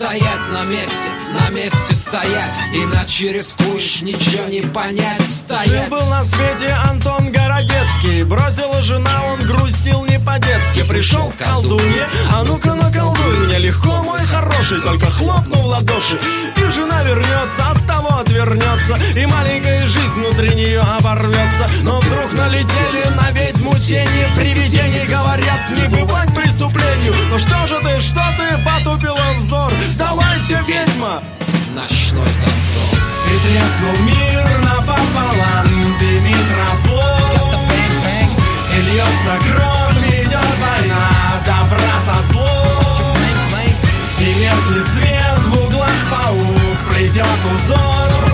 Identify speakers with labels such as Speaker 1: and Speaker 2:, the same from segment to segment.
Speaker 1: стоять на месте стоять, иначе рискуешь ничего не понять. Стоять.
Speaker 2: Жил-был на свете Антон Городецкий, бросила жена, он грустил не по-детски. Пришел к колдунье, а ну-ка наколдуй мне легко, мой хороший, только хлопнул в ладоши, и жена вернется, от того отвернется, и маленькая жизнь внутри нее оборвется. Но вдруг налетели на ведьму тени привидений, говорят, не бывать преступлению. Ну что же ты потупила взор? Сдавайся, ведьма!
Speaker 1: Ночной дозор.
Speaker 2: И треснул мир напополам, дымит разлом, и льется кровь, идет война добра со злом. И меркнет свет в углах паук, придет узор,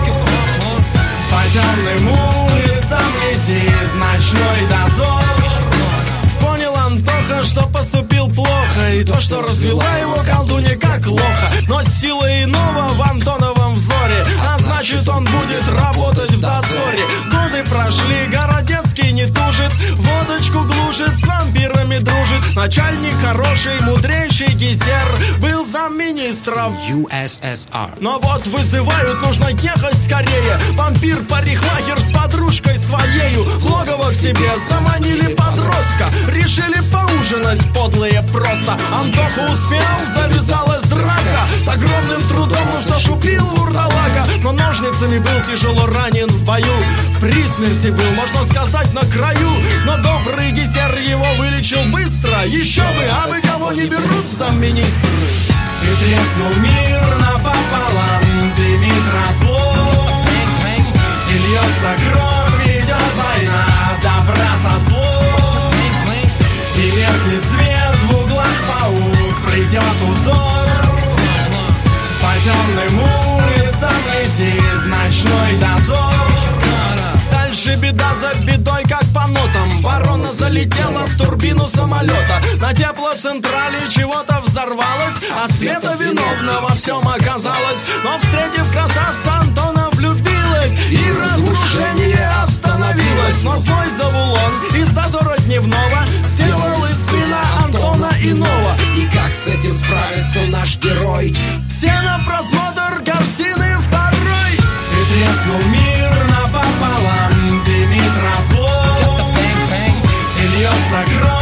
Speaker 2: по темным улицам летит ночной дозор. Понял Антоха, что поступил плохо, и то, что развела его колдунья как лоха. Но сила иного в Антоновом взоре, а значит он будет работать в дозоре. Годы прошли, Городецкий не тужит, водочку глушит, с вампирами дружит. Начальник хороший, мудрейший Гизер был замминистров
Speaker 1: USSR.
Speaker 2: Но вот вызывают, нужно ехать скорее. Вампир-парикмахер с подружкой своею в логово к себе заманили подростка. Решили поужинать подлые просто. Антоха успел, завязалась драка. С огромным трудом он все ж убил вурдалака, но ножницами был тяжело ранен в бою. При смерти был, можно сказать, на краю. Но добрый Гизер его вылечил быстро. Еще бы, а вы кого не берут в замминистры? И треснул мир напополам, дымит разлом, и льется кровь, идет война добра со злом. И меркнет свет в углах паук, придет узор, по темным улицам летит ночной дозор. Дальше беда за бедой, как по нотам. Ворона залетела в турбину самолета. На теплоцентрале чего-то взорвалось, а Света виновна во всем оказалась. Но встретив красавца, Антона влюбилась, и разрушение остановилось. Но злой Завулон из дозора дневного сделал из сына Антона иного.
Speaker 1: И как с этим справится наш герой?
Speaker 2: Все на просмотр картины второй. И треснул мир напополам, дымит разлом, и льется кровь.